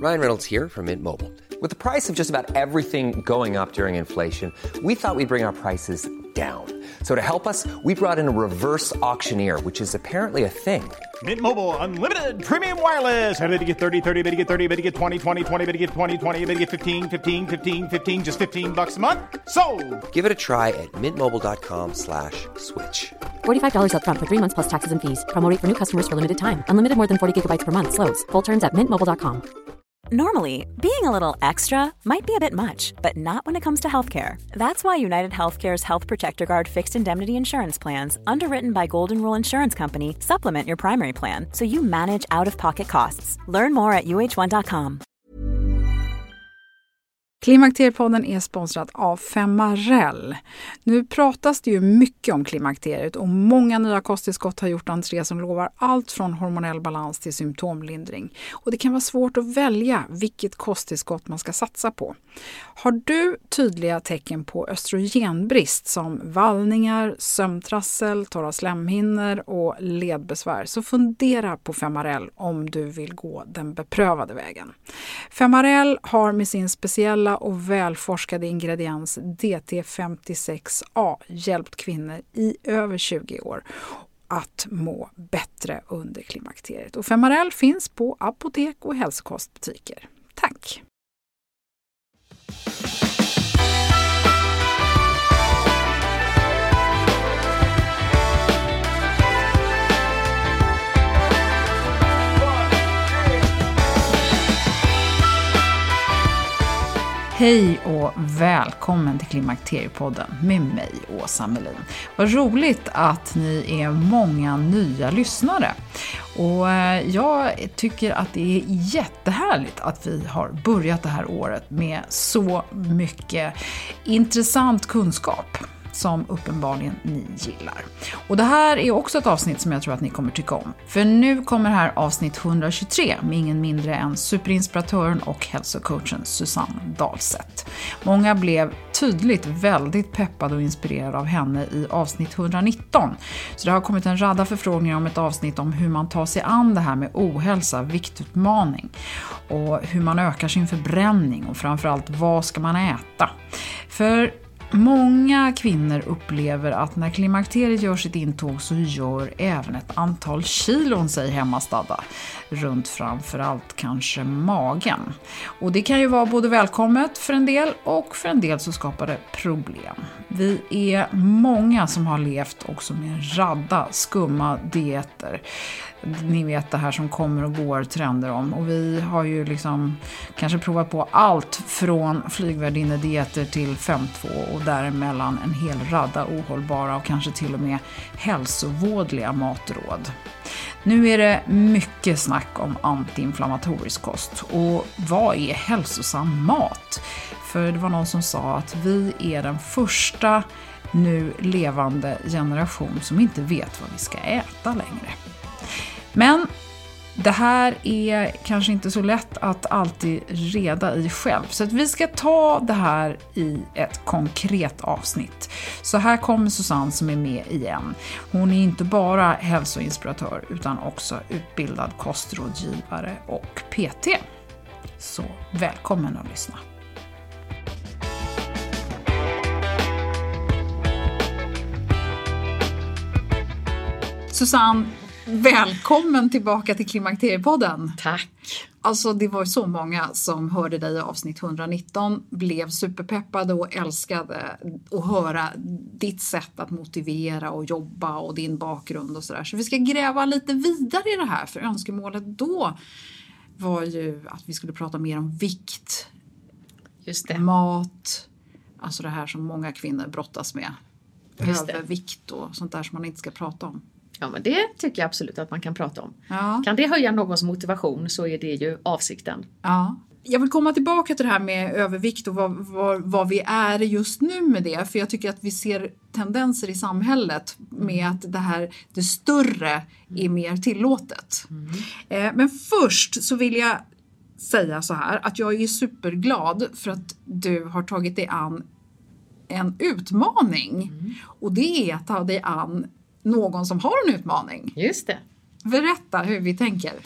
Ryan Reynolds here from Mint Mobile. With the price of just about everything going up during inflation, we thought we'd bring our prices down. So to help us, we brought in a reverse auctioneer, which is apparently a thing. Mint Mobile Unlimited Premium Wireless. How to get 30, 30, bit to get 30, bit to get 20, 20, 20, bit to get 20, 20, bit to get 15, 15, 15, 15, just $15 a month? Sold! Give it a try at mintmobile.com/switch. $45 up front for 3 months plus taxes and fees. Promo rate for new customers for limited time. Unlimited more than 40 gigabytes per month. Slows full terms at mintmobile.com. Normally, being a little extra might be a bit much, but not when it comes to healthcare. That's why United Healthcare's Health Protector Guard fixed indemnity insurance plans, underwritten by Golden Rule Insurance Company, supplement your primary plan so you manage out-of-pocket costs. Learn more at uh1.com. Klimakteriepodden är sponsrad av Femarel. Nu pratas det ju mycket om klimakteriet och många nya kosttillskott har gjort entré som lovar allt från hormonell balans till symptomlindring. Och det kan vara svårt att välja vilket kosttillskott man ska satsa på. Har du tydliga tecken på östrogenbrist som vallningar, sömntrassel, torra slemhinnor och ledbesvär, så fundera på Femarel om du vill gå den beprövade vägen. Femarel har med sin speciella och välforskade ingrediens DT56A hjälpt kvinnor i över 20 år att må bättre under klimakteriet. Och Femarel finns på apotek och hälsokostbutiker. Tack! Hej och välkommen till Klimakteriepodden med mig, Åsa Melin. Vad roligt att ni är många nya lyssnare. Och jag tycker att det är jättehärligt att vi har börjat det här året med så mycket intressant kunskap som uppenbarligen ni gillar. Och det här är också ett avsnitt som jag tror att ni kommer tycka om. För nu kommer här avsnitt 123 med ingen mindre än superinspiratören och hälsocoachen Susanne Dahlseth. Många blev tydligt väldigt peppade och inspirerade av henne i avsnitt 119. Så det har kommit en radda förfrågningar om ett avsnitt om hur man tar sig an det här med ohälsa, viktutmaning och hur man ökar sin förbränning och framförallt vad ska man äta. För många kvinnor upplever att när klimakteriet gör sitt intåg så gör även ett antal kilon sig hemmastadda. Runt framförallt kanske magen. Och det kan ju vara både välkommet för en del och för en del så skapar det problem. Vi är många som har levt också med en radda skumma dieter. Ni vet det här som kommer och går trender om. Och vi har ju liksom kanske provat på allt från flygvärdinnedieter till 5-2 och däremellan en hel radda ohållbara och kanske till och med hälsovådliga matråd. Nu är det mycket snack om antiinflammatorisk kost. Och vad är hälsosam mat? För det var någon som sa att vi är den första nu levande generation som inte vet vad vi ska äta längre. Men det här är kanske inte så lätt att alltid reda i själv. Så att vi ska ta det här i ett konkret avsnitt. Så här kommer Susanne som är med igen. Hon är inte bara hälsoinspiratör utan också utbildad kostrådgivare och PT. Så välkommen att lyssna. Susanne, välkommen tillbaka till Klimakteriepodden. Tack. Alltså det var så många som hörde dig i avsnitt 119, blev superpeppade och älskade att höra ditt sätt att motivera och jobba och din bakgrund och sådär. Så vi ska gräva lite vidare i det här, för önskemålet då var ju att vi skulle prata mer om vikt. Just det. Mat, alltså det här som många kvinnor brottas med. Just det. Övervikt och sånt där som man inte ska prata om. Ja, men det tycker jag absolut att man kan prata om. Ja. Kan det höja någons motivation så är det ju avsikten. Ja. Jag vill komma tillbaka till det här med övervikt och vad vi är just nu med det. För jag tycker att vi ser tendenser i samhället med att det större är mer tillåtet. Men först så vill jag säga så här att jag är superglad för att du har tagit dig an en utmaning. Och det är att ta dig an någon som har en utmaning. Just det. Berätta hur vi tänker.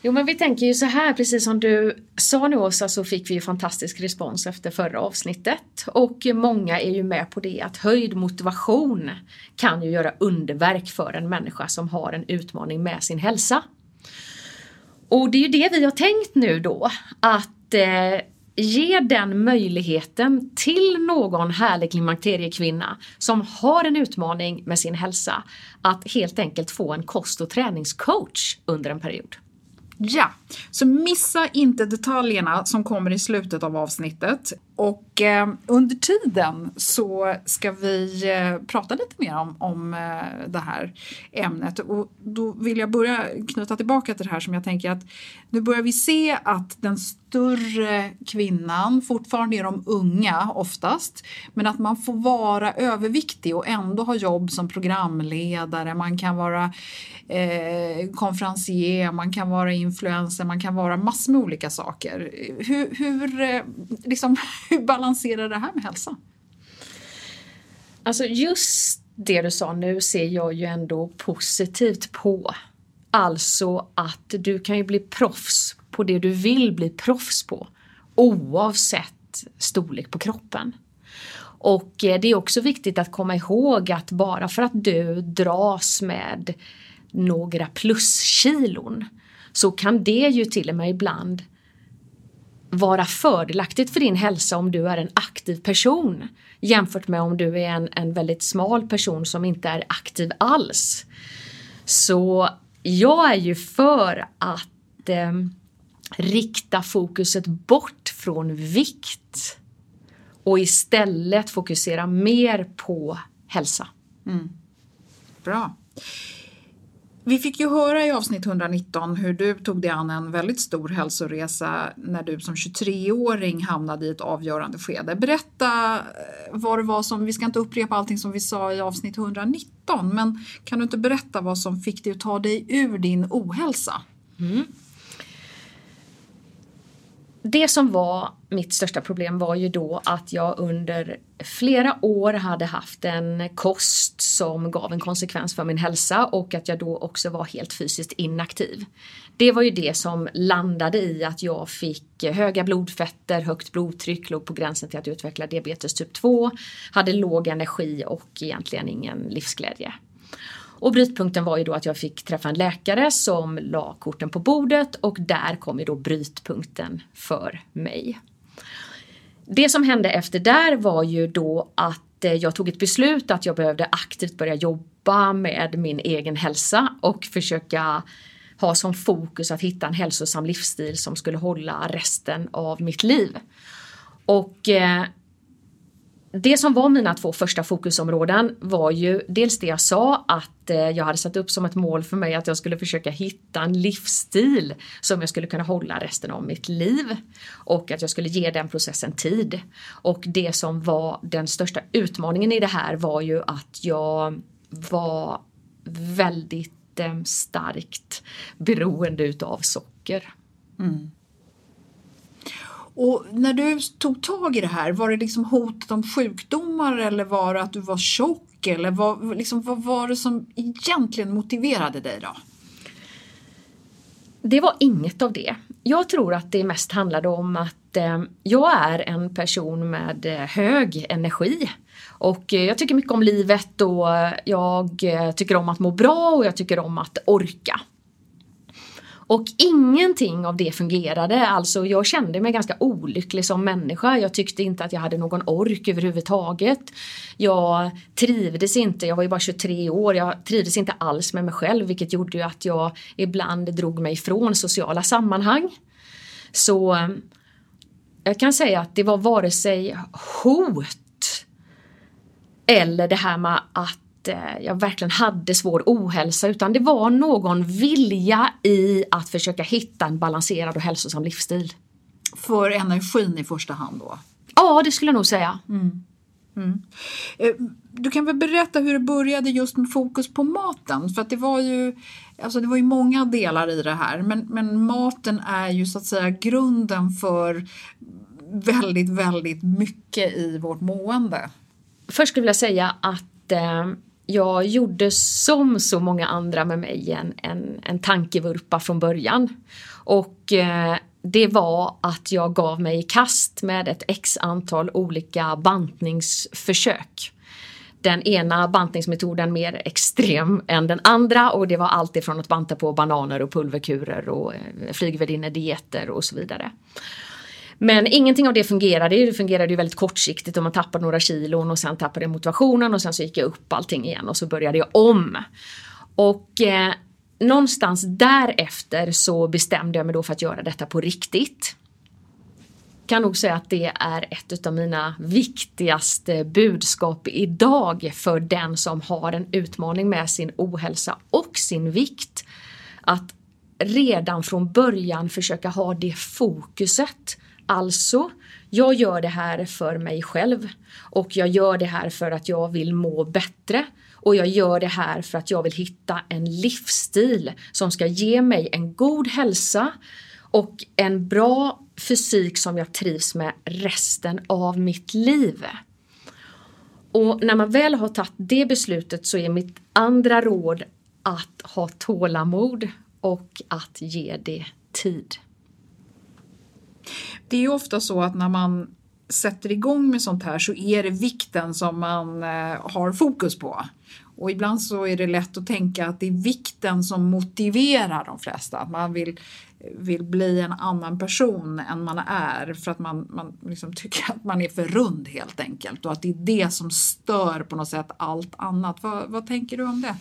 Jo, men vi tänker ju så här, precis som du sa nu Åsa, så fick vi ju fantastisk respons efter förra avsnittet. Och många är ju med på det att höjd motivation kan ju göra underverk för en människa som har en utmaning med sin hälsa. Och det är ju det vi har tänkt nu då, att ge den möjligheten till någon härlig klimakteriekvinna som har en utmaning med sin hälsa att helt enkelt få en kost- och träningscoach under en period. Ja, så missa inte detaljerna som kommer i slutet av avsnittet. Och under tiden så ska vi prata lite mer om det här ämnet. Och då vill jag börja knyta tillbaka till det här som jag tänker att nu börjar vi se att den större kvinnan, fortfarande är de unga oftast, men att man får vara överviktig och ändå ha jobb som programledare. Man kan vara konferencier, man kan vara influencer, man kan vara massor med olika saker. Hur balanserar det här med hälsa? Alltså just det du sa nu ser jag ju ändå positivt på. Alltså att du kan ju bli proffs på det du vill bli proffs på. Oavsett storlek på kroppen. Och det är också viktigt att komma ihåg att bara för att du dras med några pluskilon så kan det ju till och med ibland vara fördelaktigt för din hälsa om du är en aktiv person jämfört med om du är en väldigt smal person som inte är aktiv alls. Så jag är ju för att rikta fokuset bort från vikt och istället fokusera mer på hälsa. Bra. Vi fick ju höra i avsnitt 119 hur du tog dig an en väldigt stor hälsoresa när du som 23-åring hamnade i ett avgörande skede. Berätta vad det var som, vi ska inte upprepa allting som vi sa i avsnitt 119, men kan du inte berätta vad som fick dig att ta dig ur din ohälsa? Det som var mitt största problem var ju då att jag under flera år hade haft en kost som gav en konsekvens för min hälsa och att jag då också var helt fysiskt inaktiv. Det var ju det som landade i att jag fick höga blodfetter, högt blodtryck, låg på gränsen till att utveckla diabetes typ 2, hade låg energi och egentligen ingen livsglädje. Och brytpunkten var ju då att jag fick träffa en läkare som la korten på bordet och där kom ju då brytpunkten för mig. Det som hände efter där var ju då att jag tog ett beslut att jag behövde aktivt börja jobba med min egen hälsa och försöka ha som fokus att hitta en hälsosam livsstil som skulle hålla resten av mitt liv. Och det som var mina 2 första fokusområden var ju dels det jag sa att jag hade satt upp som ett mål för mig att jag skulle försöka hitta en livsstil som jag skulle kunna hålla resten av mitt liv och att jag skulle ge den processen tid. Och det som var den största utmaningen i det här var ju att jag var väldigt starkt beroende utav socker. Och när du tog tag i det här, var det liksom hotet om sjukdomar eller var det att du var tjock? Eller vad var det som egentligen motiverade dig då? Det var inget av det. Jag tror att det mest handlade om att jag är en person med hög energi. Och jag tycker mycket om livet och jag tycker om att må bra och jag tycker om att orka. Och ingenting av det fungerade, alltså jag kände mig ganska olycklig som människa. Jag tyckte inte att jag hade någon ork överhuvudtaget. Jag trivdes inte, jag var ju bara 23 år, jag trivdes inte alls med mig själv. Vilket gjorde ju att jag ibland drog mig ifrån sociala sammanhang. Så jag kan säga att det var vare sig hot eller det här med att jag verkligen hade svår ohälsa, utan det var någon vilja i att försöka hitta en balanserad och hälsosam livsstil. För energin i första hand då? Ja, det skulle jag nog säga. Du kan väl berätta hur det började just med fokus på maten, för att det var ju många delar i det här, men maten är ju så att säga grunden för väldigt, väldigt mycket i vårt mående. Först skulle jag vilja säga att jag gjorde som så många andra med mig en tankevurpa från början. Och det var att jag gav mig i kast med ett x antal olika bantningsförsök. Den ena bantningsmetoden mer extrem än den andra, och det var allt ifrån att banta på bananer och pulverkurer och flygvärdinne-dieter och så vidare. Men ingenting av det fungerade. Det fungerade ju väldigt kortsiktigt och man tappade några kilon och sen tappade jag motivationen och sen så gick jag upp allting igen och så började jag om. Och någonstans därefter så bestämde jag mig då för att göra detta på riktigt. Kan nog säga att det är ett av mina viktigaste budskap idag för den som har en utmaning med sin ohälsa och sin vikt. Att redan från början försöka ha det fokuset. Alltså, jag gör det här för mig själv och jag gör det här för att jag vill må bättre. Och jag gör det här för att jag vill hitta en livsstil som ska ge mig en god hälsa och en bra fysik som jag trivs med resten av mitt liv. Och när man väl har tagit det beslutet så är mitt andra råd att ha tålamod och att ge det tid. Det är ju ofta så att när man sätter igång med sånt här så är det vikten som man har fokus på. Och ibland så är det lätt att tänka att det är vikten som motiverar de flesta. Att man vill bli en annan person än man är för att man liksom tycker att man är för rund helt enkelt. Och att det är det som stör på något sätt allt annat. Vad tänker du om det?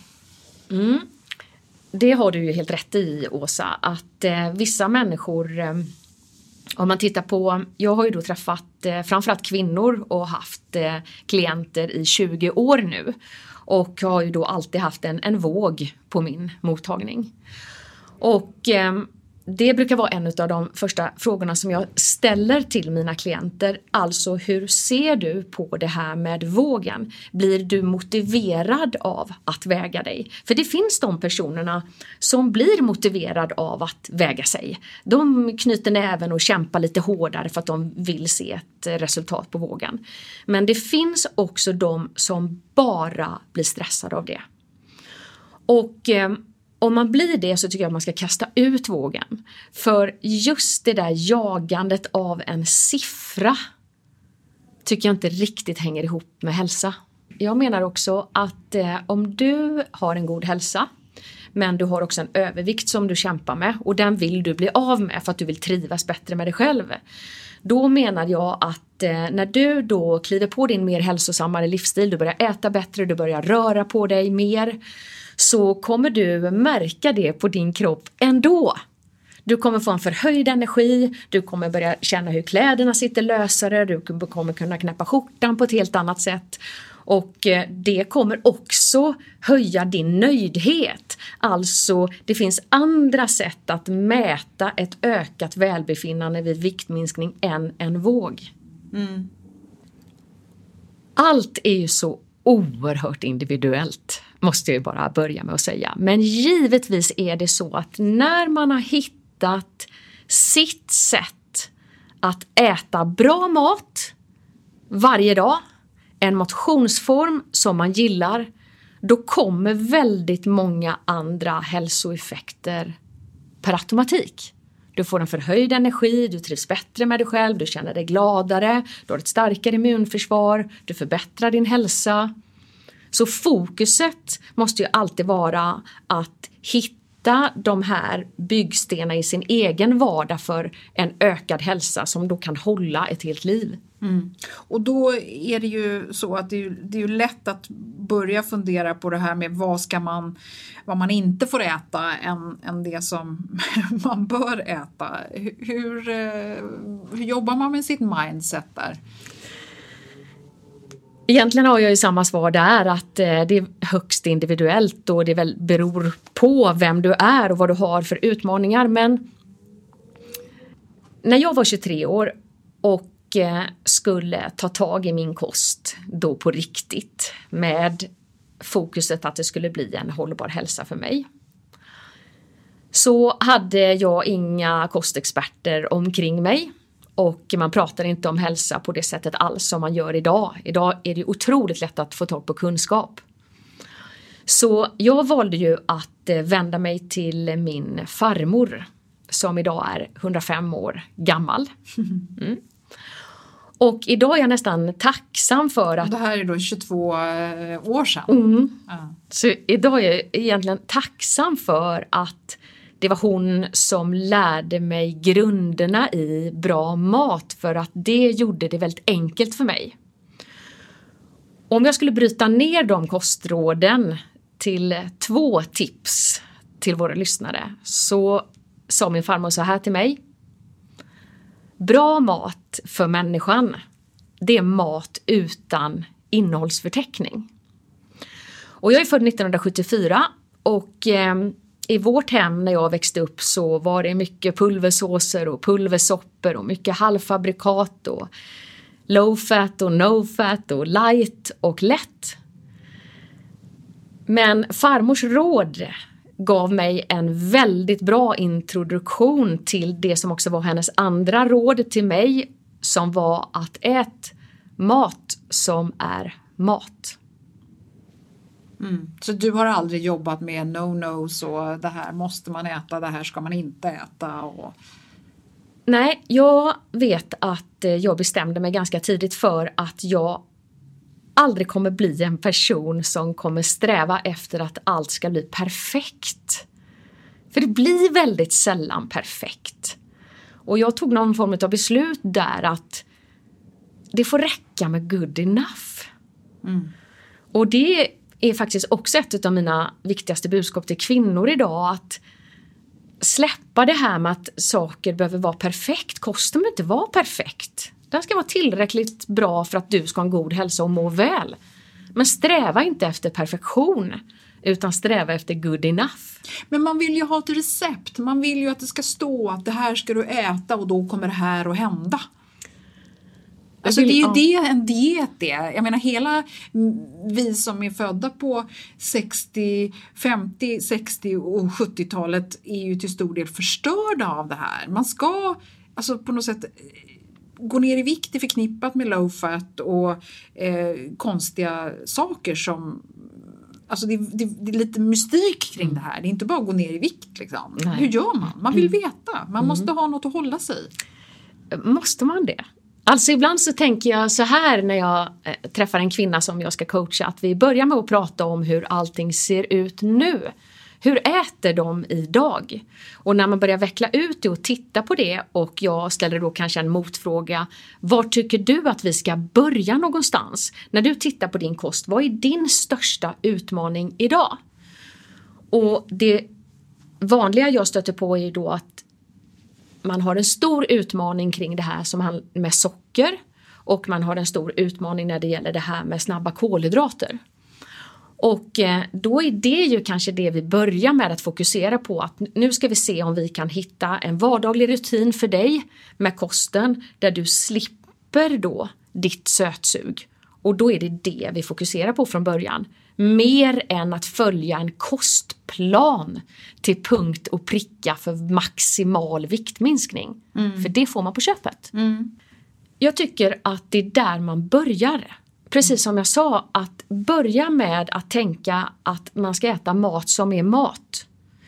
Det har du ju helt rätt i, Åsa. Att vissa människor... Om man tittar på, jag har ju då träffat framförallt kvinnor och haft klienter i 20 år nu. Och har ju då alltid haft en våg på min mottagning. Och det brukar vara en av de första frågorna som jag ställer till mina klienter. Alltså, hur ser du på det här med vågen? Blir du motiverad av att väga dig? För det finns de personerna som blir motiverad av att väga sig. De knyter näven och kämpar lite hårdare för att de vill se ett resultat på vågen. Men det finns också de som bara blir stressade av det. Och... om man blir det så tycker jag att man ska kasta ut vågen. För just det där jagandet av en siffra tycker jag inte riktigt hänger ihop med hälsa. Jag menar också att om du har en god hälsa men du har också en övervikt som du kämpar med och den vill du bli av med för att du vill trivas bättre med dig själv. Då menar jag att när du då kliver på din mer hälsosammare livsstil, du börjar äta bättre, du börjar röra på dig mer, så kommer du märka det på din kropp ändå. Du kommer få en förhöjd energi, du kommer börja känna hur kläderna sitter lösare, du kommer kunna knäppa skjortan på ett helt annat sätt. Och det kommer också höja din nöjdhet. Alltså, det finns andra sätt att mäta ett ökat välbefinnande vid viktminskning än en våg. Allt är ju så oerhört individuellt, måste jag bara börja med att säga. Men givetvis är det så att när man har hittat sitt sätt att äta bra mat varje dag, en motionsform som man gillar, då kommer väldigt många andra hälsoeffekter per automatik. Du får en förhöjd energi, du trivs bättre med dig själv, du känner dig gladare, du har ett starkare immunförsvar, du förbättrar din hälsa. Så fokuset måste ju alltid vara att hitta de här byggstenarna i sin egen vardag för en ökad hälsa som då kan hålla ett helt liv. Och då är det ju så att det är ju lätt att börja fundera på det här med vad man inte får äta än det som man bör äta. Hur jobbar man med sitt mindset där? Egentligen har jag ju samma svar där, att det är högst individuellt och det väl beror på vem du är och vad du har för utmaningar. Men när jag var 23 år och skulle ta tag i min kost då på riktigt med fokuset att det skulle bli en hållbar hälsa för mig, så hade jag inga kostexperter omkring mig. Och man pratar inte om hälsa på det sättet alls som man gör idag. Idag är det otroligt lätt att få tag på kunskap. Så jag valde ju att vända mig till min farmor. som idag är 105 år gammal. Mm. Och idag är jag nästan tacksam för att... Det här är då 22 år sedan. Ja. Så idag är jag egentligen tacksam för att det var hon som lärde mig grunderna i bra mat, för att det gjorde det väldigt enkelt för mig. Om jag skulle bryta ner de kostråden till 2 tips till våra lyssnare, så sa min farmor så här till mig: bra mat för människan, det är mat utan innehållsförteckning. Och jag är född 1974 och i vårt hem när jag växte upp så var det mycket pulversåser och pulversoppor och mycket halvfabrikat och low fat och no fat och light och lätt. Men farmors råd gav mig en väldigt bra introduktion till det som också var hennes andra råd till mig, som var att ät mat som är mat. Så du har aldrig jobbat med no-nos och det här måste man äta, det här ska man inte äta? Nej, jag vet att jag bestämde mig ganska tidigt för att jag aldrig kommer bli en person som kommer sträva efter att allt ska bli perfekt. För det blir väldigt sällan perfekt. Och jag tog någon form av beslut där att det får räcka med good enough. Och det är faktiskt också ett av mina viktigaste budskap till kvinnor idag, att släppa det här med att saker behöver vara perfekt. Kosten behöver inte vara perfekt. Den ska vara tillräckligt bra för att du ska ha en god hälsa och må väl. Men sträva inte efter perfektion, utan sträva efter good enough. Men man vill ju ha ett recept. Man vill ju att det ska stå att det här ska du äta och då kommer det här att hända. Alltså det är ju det en diet är. Jag menar hela vi som är födda på 60, 50, 60 och 70-talet är ju till stor del förstörda av det här. Man ska alltså på något sätt gå ner i vikt, är förknippat med low fat och konstiga saker som... Alltså det är lite mystik kring det här. Det är inte bara att gå ner i vikt liksom. Nej. Hur gör man? Man vill veta. Man måste ha något att hålla sig i. Måste man det? Alltså ibland så tänker jag så här när jag träffar en kvinna som jag ska coacha, att vi börjar med att prata om hur allting ser ut nu. Hur äter de idag? Och när man börjar veckla ut det och titta på det, och jag ställer då kanske en motfråga: var tycker du att vi ska börja någonstans? När du tittar på din kost, vad är din största utmaning idag? Och det vanliga jag stöter på är då att man har en stor utmaning kring det här som med socker, och man har en stor utmaning när det gäller det här med snabba kolhydrater. Och då är det ju kanske det vi börjar med att fokusera på, att nu ska vi se om vi kan hitta en vardaglig rutin för dig med kosten där du slipper då ditt sötsug. Och då är det vi fokuserar på från början. Mer än att följa en kostplan till punkt och pricka för maximal viktminskning. För det får man på köpet. Jag tycker att det är där man börjar. Precis som jag sa, att börja med att tänka att man ska äta mat som är mat.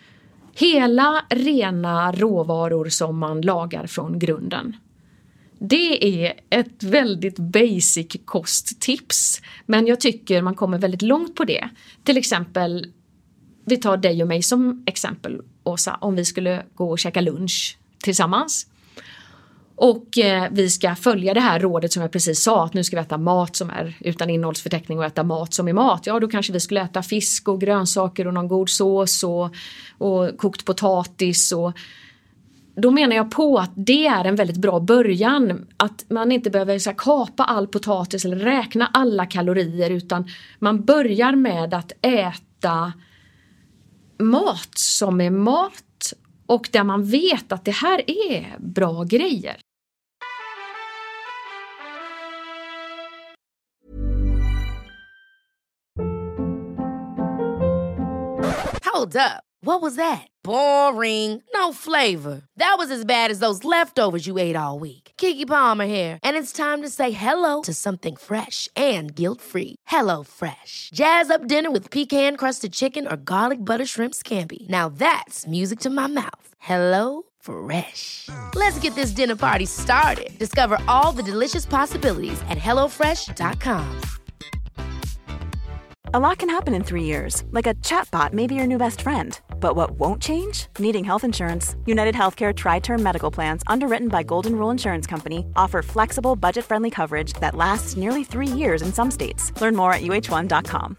Hela rena råvaror som man lagar från grunden. Det är ett väldigt basic kosttips, men jag tycker man kommer väldigt långt på det. Till exempel, vi tar dig och mig som exempel, Åsa, om vi skulle gå och käka lunch tillsammans. Och vi ska följa det här rådet som jag precis sa, att nu ska vi äta mat som är utan innehållsförteckning och äta mat som är mat. Ja, då kanske vi skulle äta fisk och grönsaker och någon god sås och kokt potatis. Och då menar jag på att det är en väldigt bra början. Att man inte behöver så här, kapa all potatis eller räkna alla kalorier, utan man börjar med att äta mat som är mat. Och där man vet att det här är bra grejer. Hold up. What was that? Boring. No flavor. That was as bad as those leftovers you ate all week. Keke Palmer here. And it's time to say hello to something fresh and guilt-free. Hello Fresh. Jazz up dinner with pecan-crusted chicken or garlic butter shrimp scampi. Now that's music to my mouth. Hello Fresh. Let's get this dinner party started. Discover all the delicious possibilities at hellofresh.com. A lot can happen in 3 years, like a chatbot may be your new best friend. But what won't change? Needing health insurance. United Healthcare Tri-Term Medical Plans, underwritten by Golden Rule Insurance Company, offer flexible, budget-friendly coverage that lasts nearly 3 years in some states. Learn more at uh1.com.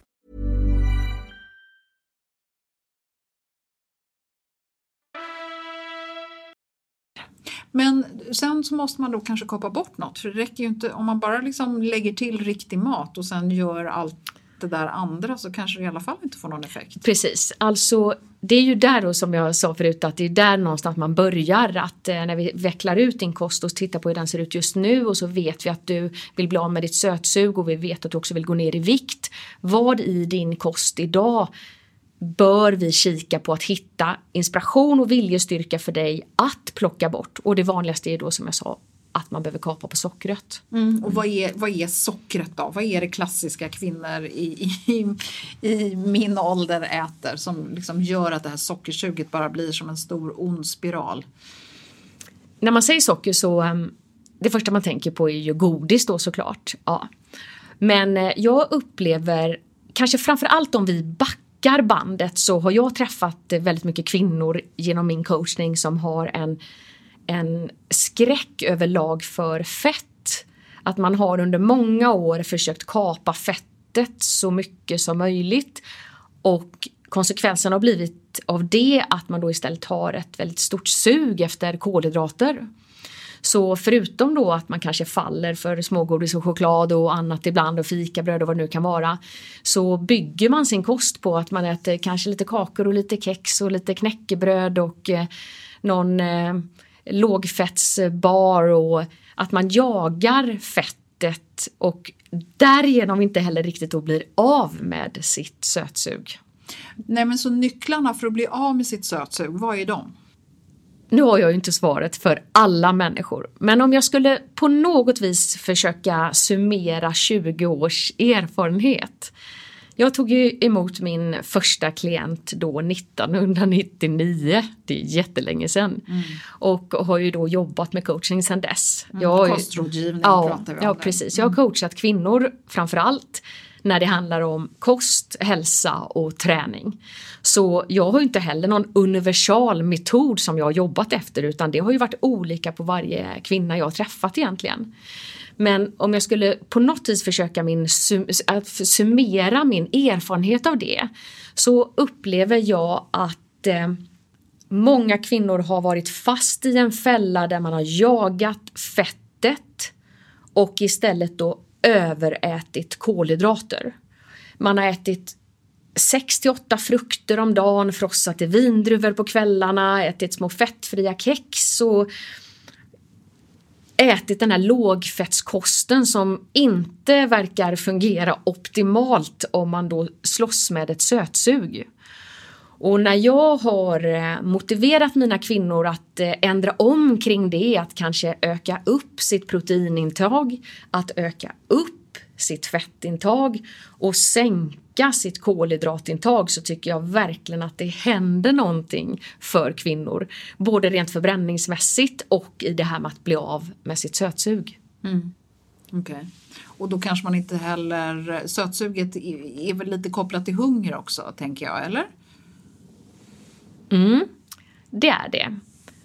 Men sen så måste man då kanske kapa bort något. För det räcker ju inte, om man bara liksom lägger till riktig mat och sen gör allt det där andra, så kanske det i alla fall inte får någon effekt. Precis, alltså det är ju där då, som jag sa förut, att det är där någonstans man börjar, att när vi vecklar ut din kost och tittar på hur den ser ut just nu, och så vet vi att du vill bli av med ditt sötsug och vi vet att du också vill gå ner i vikt. Vad i din kost idag bör vi kika på att hitta inspiration och viljestyrka för dig att plocka bort? Och det vanligaste är då, som jag sa, att man behöver kapa på sockret. Och vad är sockret då? Vad är det klassiska kvinnor i min ålder äter som liksom gör att det här sockersuget bara blir som en stor ond spiral? När man säger socker så det första man tänker på är ju godis då, såklart. Ja. Men jag upplever, kanske framförallt om vi backar bandet, så har jag träffat väldigt mycket kvinnor genom min coachning som har en skräck överlag för fett. Att man har under många år försökt kapa fettet så mycket som möjligt. Och konsekvensen har blivit av det att man då istället har ett väldigt stort sug efter kolhydrater. Så förutom då att man kanske faller för smågodis och choklad och annat ibland och fikabröd och vad det nu kan vara, så bygger man sin kost på att man äter kanske lite kakor och lite kex och lite knäckebröd och någon lågfettsbar, och att man jagar fettet och därigenom inte heller riktigt då blir av med sitt sötsug. Nej, men så nycklarna för att bli av med sitt sötsug, vad är de? Nu har jag ju inte svaret för alla människor, men om jag skulle på något vis försöka summera 20 års erfarenhet. Jag tog ju emot min första klient då 1999, det är jättelänge sedan. Och har ju då jobbat med coaching sedan dess. Kostrådgivning pratar vi om. Ja, precis. Jag har coachat kvinnor framförallt när det handlar om kost, hälsa och träning. Så jag har ju inte heller någon universal metod som jag har jobbat efter, utan det har ju varit olika på varje kvinna jag har träffat egentligen. Men om jag skulle på något vis försöka att summera min erfarenhet av det, så upplever jag att många kvinnor har varit fast i en fälla där man har jagat fettet och istället då överätit kolhydrater. Man har ätit 6-8 frukter om dagen, frossat i vindruvor på kvällarna, ätit små fettfria kex och ätit den här lågfettskosten som inte verkar fungera optimalt om man då slåss med ett sötsug. Och när jag har motiverat mina kvinnor att ändra om kring det, att kanske öka upp sitt proteinintag, att öka upp sitt fettintag och sänka sitt kolhydratintag, så tycker jag verkligen att det händer någonting för kvinnor. Både rent förbränningsmässigt och i det här med att bli av med sitt sötsug. Okej. Och då kanske man inte heller, sötsuget är väl lite kopplat till hunger också, tänker jag, eller? Det är det.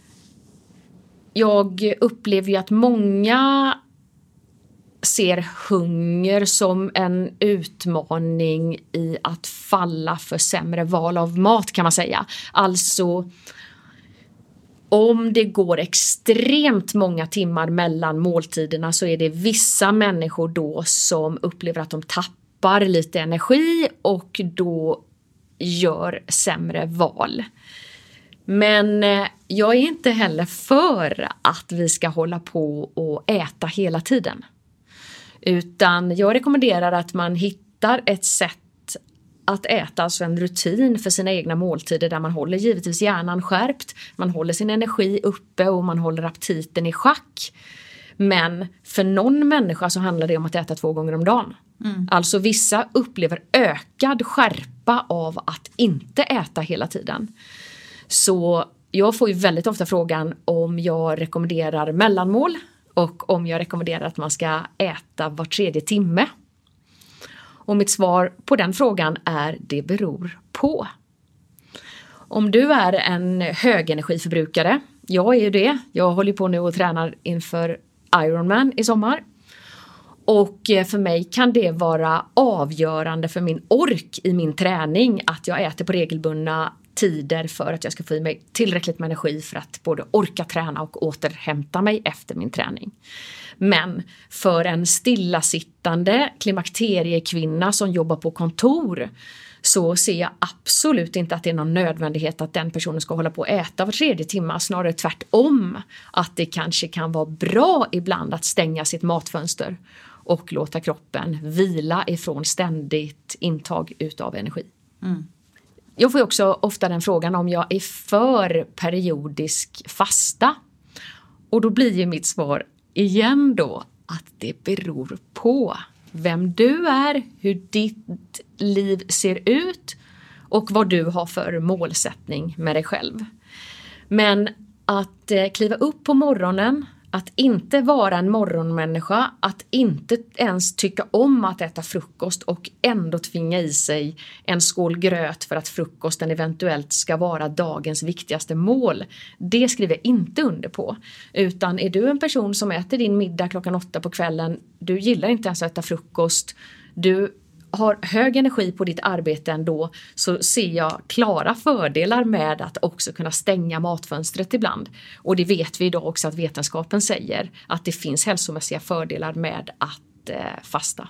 Jag upplever ju att många ser hunger som en utmaning i att falla för sämre val av mat, kan man säga. Alltså, om det går extremt många timmar mellan måltiderna, så är det vissa människor då som upplever att de tappar lite energi och då gör sämre val. Men jag är inte heller för att vi ska hålla på och äta hela tiden. Utan jag rekommenderar att man hittar ett sätt att äta, alltså en rutin för sina egna måltider, där man håller givetvis hjärnan skärpt, man håller sin energi uppe och man håller aptiten i schack. Men för någon människa så handlar det om att äta 2 gånger om dagen. Alltså vissa upplever ökad skärpa av att inte äta hela tiden. Så jag får ju väldigt ofta frågan om jag rekommenderar mellanmål och om jag rekommenderar att man ska äta var 3:e timme. Och mitt svar på den frågan är: det beror på. Om du är en högenergiförbrukare, jag är ju det. Jag håller på nu och tränar inför Ironman i sommar. Och för mig kan det vara avgörande för min ork i min träning att jag äter på regelbundna tider för att jag ska få i mig tillräckligt med energi för att både orka träna och återhämta mig efter min träning. Men för en stillasittande klimakteriekvinna som jobbar på kontor så ser jag absolut inte att det är någon nödvändighet att den personen ska hålla på att äta var 3:e timme. Snarare tvärtom, att det kanske kan vara bra ibland att stänga sitt matfönster och låta kroppen vila ifrån ständigt intag utav energi. Jag får också ofta den frågan om jag är för periodisk fasta. Och då blir ju mitt svar igen då att det beror på vem du är, hur ditt liv ser ut och vad du har för målsättning med dig själv. Men att kliva upp på morgonen, att inte vara en morgonmänniska, att inte ens tycka om att äta frukost och ändå tvinga i sig en skål gröt för att frukosten eventuellt ska vara dagens viktigaste mål. Det skriver jag inte under på. Utan är du en person som äter din middag 8:00 på kvällen, du gillar inte ens att äta frukost, du har hög energi på ditt arbete ändå, så ser jag klara fördelar med att också kunna stänga matfönstret ibland. Och det vet vi idag också att vetenskapen säger att det finns hälsomässiga fördelar med att fasta.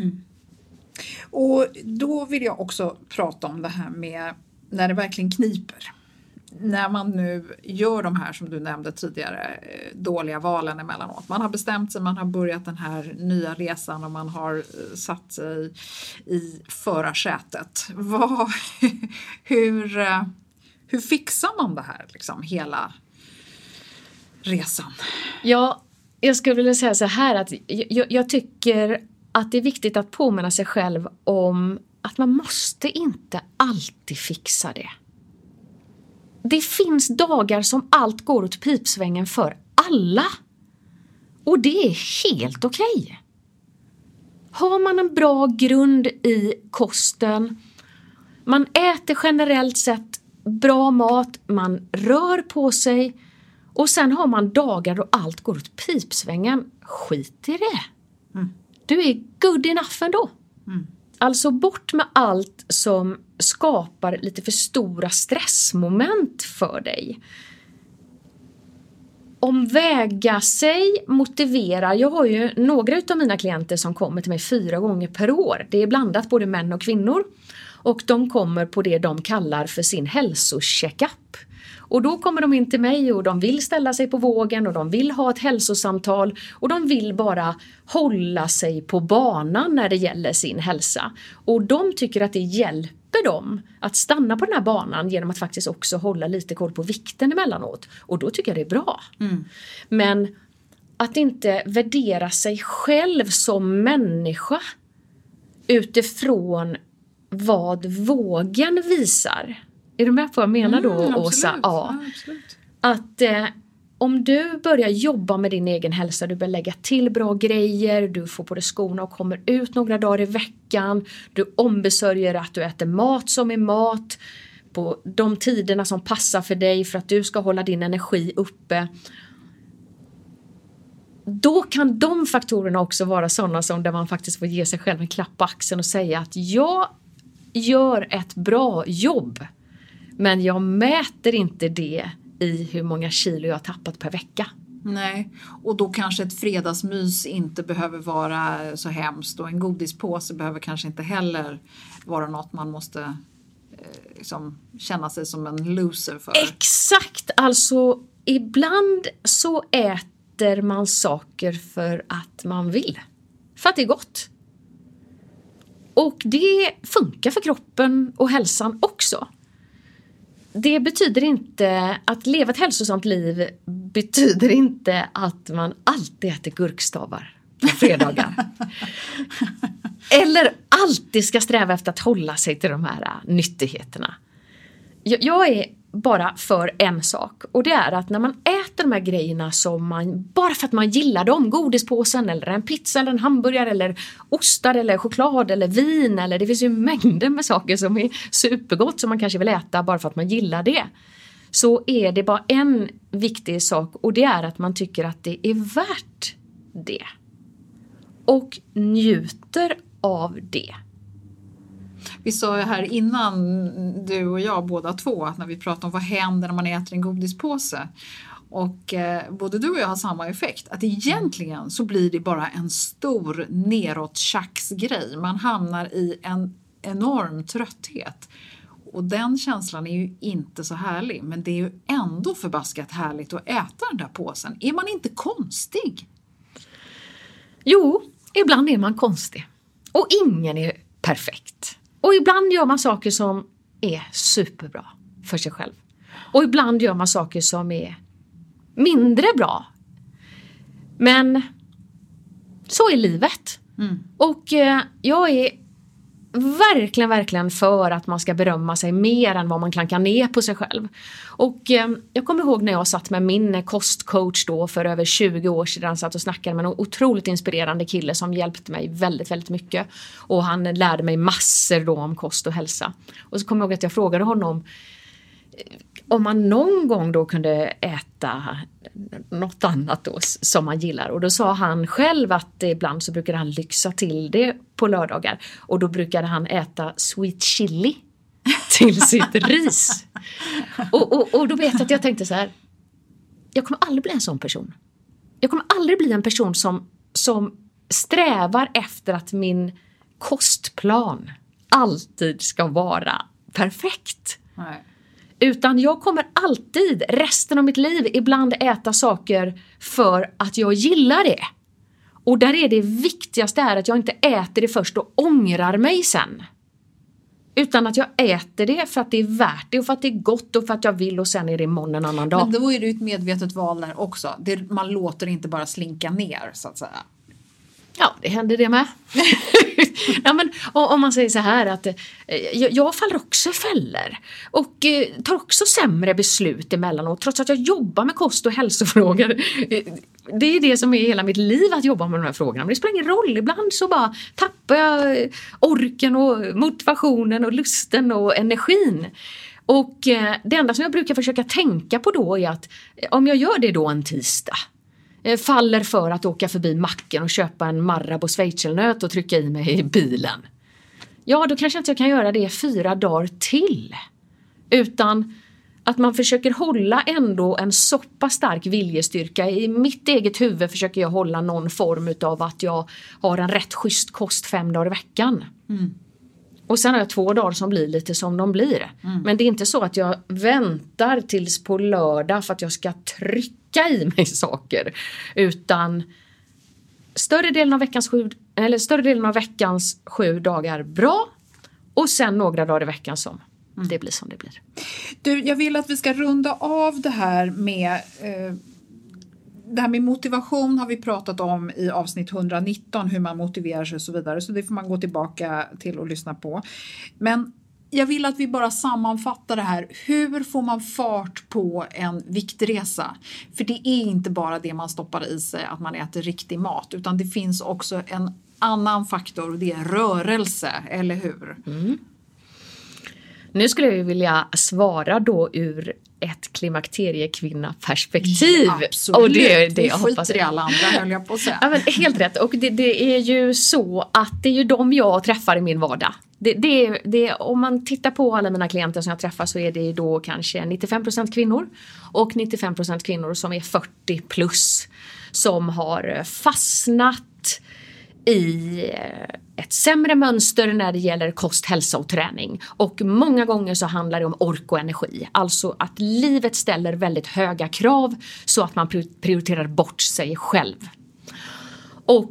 Och då vill jag också prata om det här med när det verkligen kniper. När man nu gör de här, som du nämnde tidigare, dåliga valen emellanåt. Man har bestämt sig, man har börjat den här nya resan och man har satt sig i förarsätet. Hur fixar man det här, liksom, hela resan? Ja, jag skulle vilja säga så här att jag tycker att det är viktigt att påminna sig själv om att man måste inte alltid fixa det. Det finns dagar som allt går åt pipsvängen för alla. Och det är helt okej. Har man en bra grund i kosten, man äter generellt sett bra mat, man rör på sig och sen har man dagar då allt går åt pipsvängen, skit i det. Du är good enough ändå. Alltså bort med allt som skapar lite för stora stressmoment för dig. Omväga sig, motivera. Jag har ju några av mina klienter som kommer till mig 4 gånger per år. Det är blandat både män och kvinnor. Och de kommer på det de kallar för sin hälsocheckup. Och då kommer de in till mig och de vill ställa sig på vågen och de vill ha ett hälsosamtal och de vill bara hålla sig på banan när det gäller sin hälsa. Och de tycker att det hjälper dem att stanna på den här banan genom att faktiskt också hålla lite koll på vikten emellanåt. Och då tycker jag det är bra. Men att inte värdera sig själv som människa utifrån vad vågen visar. Är du med på vad jag menar då, Åsa? Ja, absolut. Att om du börjar jobba med din egen hälsa, du börjar lägga till bra grejer, du får på dig skorna och kommer ut några dagar i veckan, du ombesörjer att du äter mat som är mat på de tiderna som passar för dig för att du ska hålla din energi uppe. Då kan de faktorerna också vara sådana som där man faktiskt får ge sig själv en klapp på axeln och säga att jag gör ett bra jobb. Men jag mäter inte det i hur många kilo jag har tappat per vecka. Nej, och då kanske ett fredagsmys inte behöver vara så hemskt. Och en godispåse behöver kanske inte heller vara något man måste liksom känna sig som en loser för. Exakt, alltså ibland så äter man saker för att man vill. För att det är gott. Och det funkar för kroppen och hälsan också. Det betyder inte att leva ett hälsosamt liv betyder inte att man alltid äter gurkstavar på fredagar. Eller alltid ska sträva efter att hålla sig till de här nyttigheterna. Jag är bara för en sak. Och det är att när man äter de här grejerna som bara för att man gillar dem, godispåsen eller en pizza eller en hamburgare eller ostar eller choklad eller vin, eller det finns ju mängder med saker som är supergott som man kanske vill äta bara för att man gillar det. Så är det bara en viktig sak, och det är att man tycker att det är värt det. Och njuter av det. Vi sa ju här innan, du och jag båda två, när vi pratade om vad händer när man äter en godispåse. Och både du och jag har samma effekt. Att egentligen så blir det bara en stor neråt-tjacksgrej. Man hamnar i en enorm trötthet. Och den känslan är ju inte så härlig. Men det är ju ändå förbaskat härligt att äta den där påsen. Är man inte konstig? Jo, ibland är man konstig. Och ingen är perfekt. Och ibland gör man saker som är superbra för sig själv. Och ibland gör man saker som är mindre bra. Men så är livet. Och jag är verkligen för att man ska berömma sig mer än vad man klankar ner på sig själv. Och jag kommer ihåg när jag satt med min kostcoach då för över 20 år sedan, satt och snackade med en otroligt inspirerande kille som hjälpte mig väldigt, väldigt mycket. Och han lärde mig massor då om kost och hälsa. Och så kommer jag ihåg att jag frågade honom om man någon gång då kunde äta något annat då som man gillar. Och då sa han själv att ibland så brukade han lyxa till det på lördagar. Och då brukade han äta sweet chili till sitt ris. Och då vet jag att jag tänkte så här: jag kommer aldrig bli en sån person. Jag kommer aldrig bli en person som strävar efter att min kostplan alltid ska vara perfekt. Nej. Utan jag kommer alltid resten av mitt liv ibland äta saker för att jag gillar det. Och där är det viktigaste är att jag inte äter det först och ångrar mig sen. Utan att jag äter det för att det är värt det och för att det är gott och för att jag vill, och sen är det imorgon en annan dag. Men då är det ju ett medvetet val där också. Man låter inte bara slinka ner så att säga. Ja, det händer det med. Ja, men, om man säger så här att jag faller också i fällor och tar också sämre beslut emellanåt, trots att jag jobbar med kost- och hälsofrågor. Det är det som är hela mitt liv, att jobba med de här frågorna. Men det spelar ingen roll. Ibland så bara tappar jag orken och motivationen och lusten och energin. Och det enda som jag brukar försöka tänka på då är att om jag gör det då en tisdag, faller för att åka förbi macken och köpa en Marabou schweizernöt och trycka i mig i bilen. Ja, då kanske inte jag kan göra det 4 dagar till. Utan att man försöker hålla ändå en så pass stark viljestyrka. I mitt eget huvud försöker jag hålla någon form av att jag har en rätt schysst kost 5 dagar i veckan. Och sen har jag 2 dagar som blir lite som de blir. Men det är inte så att jag väntar tills på lördag för att jag ska trycka i mig saker. Utan större delen av veckans 7 dagar bra. Och sen några dagar i veckan som det blir som det blir. Du, jag vill att vi ska runda av det här med... Det här med motivation har vi pratat om i avsnitt 119, hur man motiverar sig och så vidare. Så det får man gå tillbaka till och lyssna på. Men jag vill att vi bara sammanfattar det här. Hur får man fart på en viktresa? För det är inte bara det man stoppar i sig, att man äter riktig mat. Utan det finns också en annan faktor, och det är rörelse, eller hur? Nu skulle jag vilja svara då ur ett klimakteriekvinna-perspektiv. Ja, absolut. Och det är det jag hoppas. I alla andra, höll jag på att säga. Ja, men helt rätt. Och det är ju så att det är ju de jag träffar i min vardag. Om man tittar på alla mina klienter som jag träffar, så är det då kanske 95% kvinnor och 95% kvinnor som är 40 plus, som har fastnat i ett sämre mönster när det gäller kost, hälsa och träning. Och många gånger så handlar det om ork och energi. Alltså att livet ställer väldigt höga krav så att man prioriterar bort sig själv. Och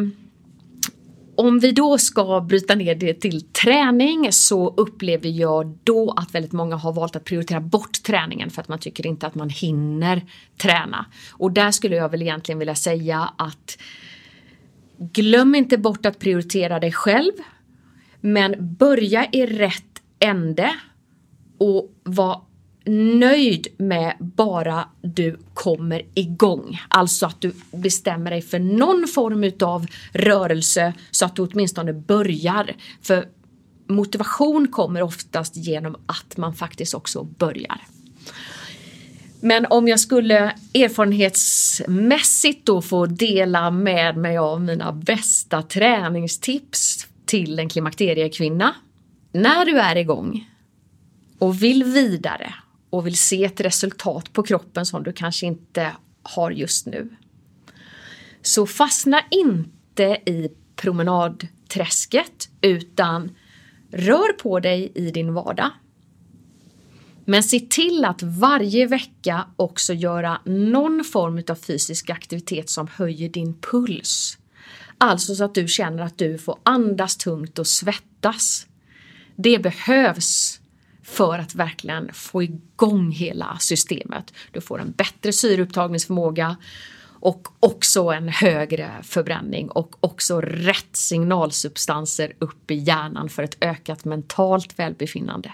om vi då ska bryta ner det till träning, så upplever jag då att väldigt många har valt att prioritera bort träningen för att man tycker inte att man hinner träna. Och där skulle jag väl egentligen vilja säga att glöm inte bort att prioritera dig själv, men börja i rätt ände och var nöjd med bara du kommer igång. Alltså att du bestämmer dig för någon form av rörelse så att du åtminstone börjar. För motivation kommer oftast genom att man faktiskt också börjar. Men om jag skulle erfarenhetsmässigt då få dela med mig av mina bästa träningstips till en klimakteriekvinna. När du är igång och vill vidare och vill se ett resultat på kroppen som du kanske inte har just nu. Så fastna inte i promenadträsket utan rör på dig i din vardag. Men se till att varje vecka också göra någon form av fysisk aktivitet som höjer din puls. Alltså så att du känner att du får andas tungt och svettas. Det behövs för att verkligen få igång hela systemet. Du får en bättre syreupptagningsförmåga och också en högre förbränning och också rätt signalsubstanser upp i hjärnan för ett ökat mentalt välbefinnande.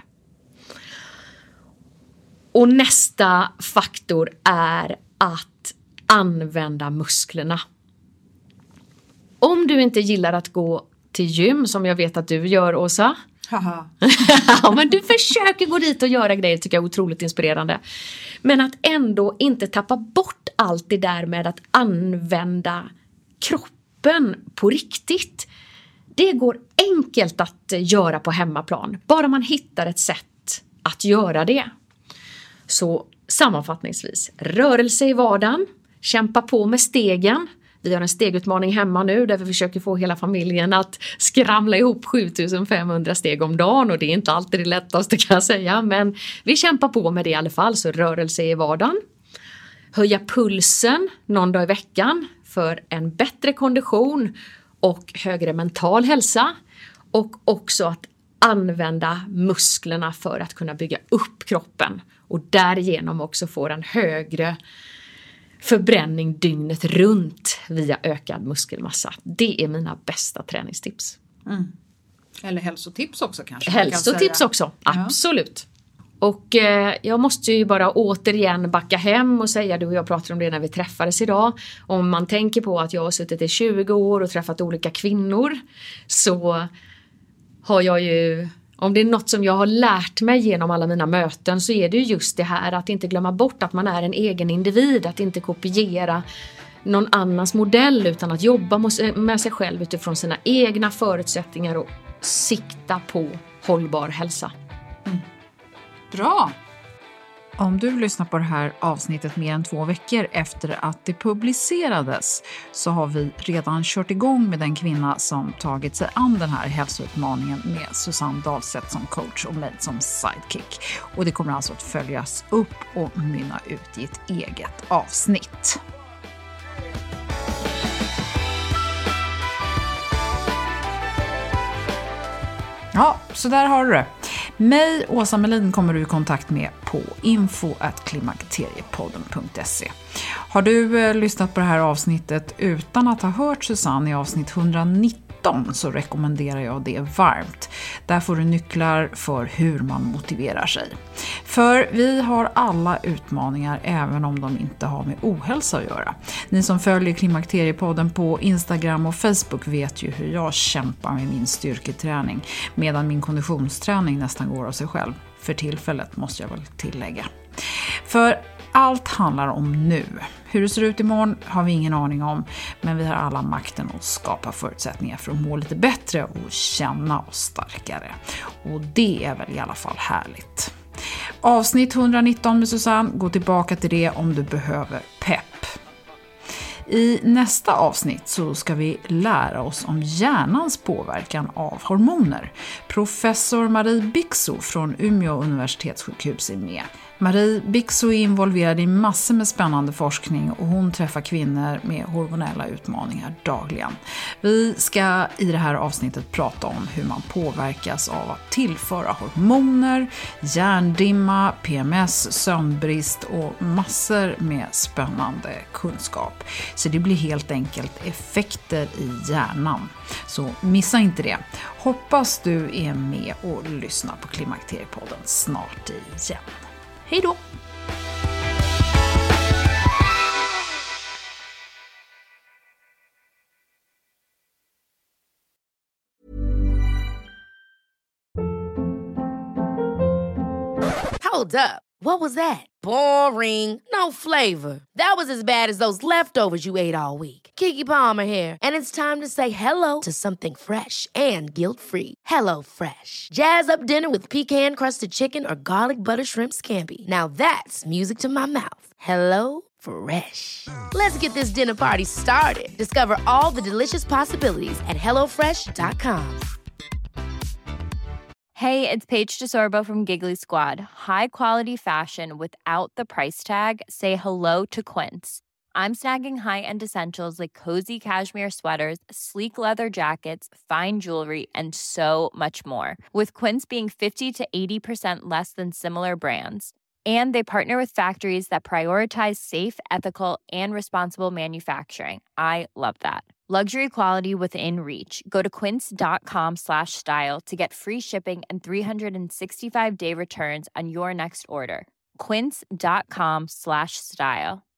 Och nästa faktor är att använda musklerna. Om du inte gillar att gå till gym som jag vet att du gör, Åsa. Ja, men du försöker gå dit och göra grejer, tycker jag är otroligt inspirerande. Men att ändå inte tappa bort allt det där med att använda kroppen på riktigt. Det går enkelt att göra på hemmaplan. Bara man hittar ett sätt att göra det. Så sammanfattningsvis, rörelse i vardagen, kämpa på med stegen. Vi har en stegutmaning hemma nu där vi försöker få hela familjen att skramla ihop 7500 steg om dagen. Och det är inte alltid det lättaste, kan jag säga, men vi kämpar på med det i alla fall. Så rörelse i vardagen. Höja pulsen någon dag i veckan för en bättre kondition och högre mental hälsa. Och också att använda musklerna för att kunna bygga upp kroppen. Och därigenom också få en högre förbränning dygnet runt via ökad muskelmassa. Det är mina bästa träningstips. Mm. Eller hälsotips också kanske. Hälsotips också, absolut. Och jag måste ju bara återigen backa hem och säga, du och jag pratade om det när vi träffades idag. Om man tänker på att jag har suttit i 20 år och träffat olika kvinnor, så har jag ju, om det är något som jag har lärt mig genom alla mina möten, så är det ju just det här att inte glömma bort att man är en egen individ, att inte kopiera någon annans modell utan att jobba med sig själv utifrån sina egna förutsättningar och sikta på hållbar hälsa. Mm. Bra! Om du lyssnar på det här avsnittet mer än 2 veckor efter att det publicerades, så har vi redan kört igång med den kvinna som tagit sig an den här hälsoutmaningen med Susanne Dahlstedt som coach och mig som sidekick. Och det kommer alltså att följas upp och mynna ut i ett eget avsnitt. Ja, så där har du det. Mig, Åsa Melin, kommer du i kontakt med på info@klimakteriepodden.se. Har du lyssnat på det här avsnittet utan att ha hört Susanne i avsnitt 119, så rekommenderar jag det varmt. Där får du nycklar för hur man motiverar sig. För vi har alla utmaningar, även om de inte har med ohälsa att göra. Ni som följer Klimakteriepodden på Instagram och Facebook vet ju hur jag kämpar med min styrketräning, medan min konditionsträning nästan går av sig själv. För tillfället, måste jag väl tillägga. För allt handlar om nu. Hur det ser ut imorgon har vi ingen aning om, men vi har alla makten att skapa förutsättningar för att må lite bättre och känna oss starkare. Och det är väl i alla fall härligt. Avsnitt 119 med Susanne, gå tillbaka till det om du behöver pepp. I nästa avsnitt så ska vi lära oss om hjärnans påverkan av hormoner. Professor Marie Bixo från Umeå universitetssjukhus är med. Marie Bixo är involverad i massor med spännande forskning och hon träffar kvinnor med hormonella utmaningar dagligen. Vi ska i det här avsnittet prata om hur man påverkas av att tillföra hormoner, hjärndimma, PMS, sömnbrist och massor med spännande kunskap. Så det blir helt enkelt effekter i hjärnan. Så missa inte det. Hoppas du är med och lyssnar på Klimakteriepodden snart igen. Hej då! Hold up. What was that? Boring. No flavor. That was as bad as those leftovers you ate all week. Keke Palmer here, and it's time to say hello to something fresh and guilt-free. Hello Fresh. Jazz up dinner with pecan-crusted chicken or garlic butter shrimp scampi. Now that's music to my mouth. Hello Fresh. Let's get this dinner party started. Discover all the delicious possibilities at hellofresh.com. Hey, it's Paige DeSorbo from Giggly Squad. High quality fashion without the price tag. Say hello to Quince. I'm snagging high-end essentials like cozy cashmere sweaters, sleek leather jackets, fine jewelry, and so much more. With Quince being 50 to 80% less than similar brands. And they partner with factories that prioritize safe, ethical, and responsible manufacturing. I love that. Luxury quality within reach. Go to quince.com/style to get free shipping and 365-day returns on your next order. Quince.com/style.